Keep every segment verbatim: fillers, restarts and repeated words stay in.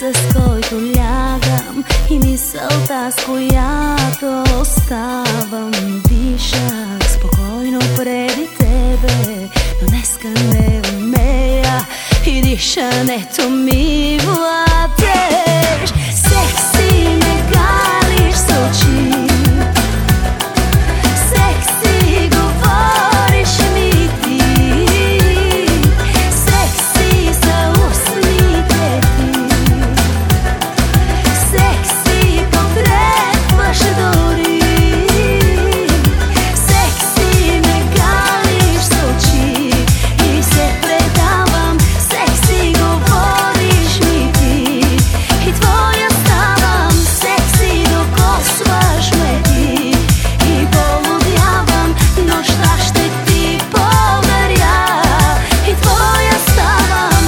с който лягам и мисълта, с която оставам. Дишах спокойно преди тебе, но днеска не умея и дишането ми владееш. Секси ме галиш с очи, секси говориш ми ти, секси са устните ти, секси потребваш дори. Секси ме галиш с очи и се предавам, секси говориш ми ти и твоя ставам, секси докосваш ме ти и полудявам, нощта ще ти подаря и твоя ставам.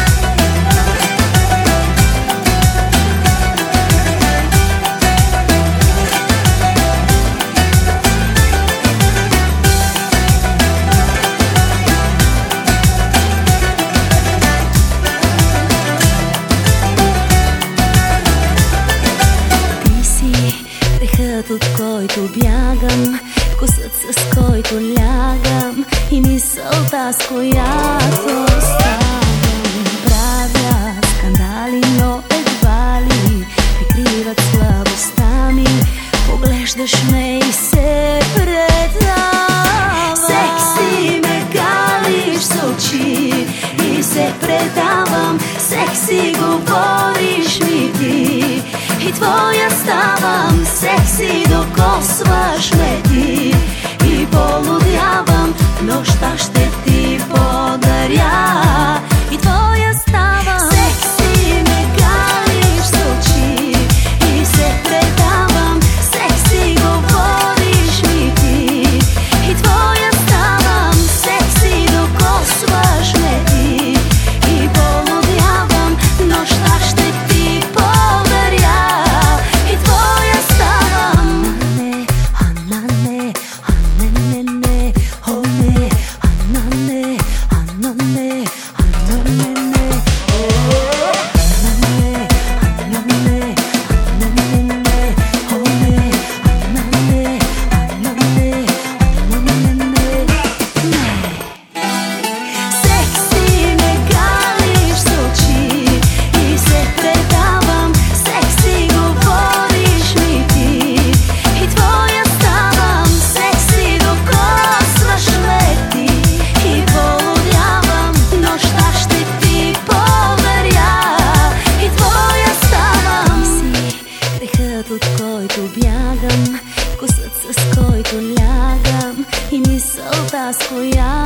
Ти си грехът, от който бягам, вкусът, с който лягам и мисълта, с която ставам. Правя скандали, но едва ли прикриват слабостта ми. Поглеждаш ме и се предавам. Секси ме галиш с очи и се предавам, секси говориш ми ти и твоя ставам, секси докосваш ме ти и полудявам, нощта ще ти подаря и твоя ставам. Секси ме галиш с очи и се предавам, секси говориш ми ти и твоя ставам, секси докосваш ме ти и полудявам, нощта ще ти подаря и твоя ставам. Анане, анане, анане, о не, анане, анане, анане, о анане, анане, анане, о не, анане, анане, анане. Секси ме галиш с очи и се предавам, секси говориш ми ти и твоя ставам, секси докосваш ме ти и полудявам, нощта ще ти подаря и твоя ставам. Си грехът, от който бягам, вкусът, с който лягам и мисълта, с която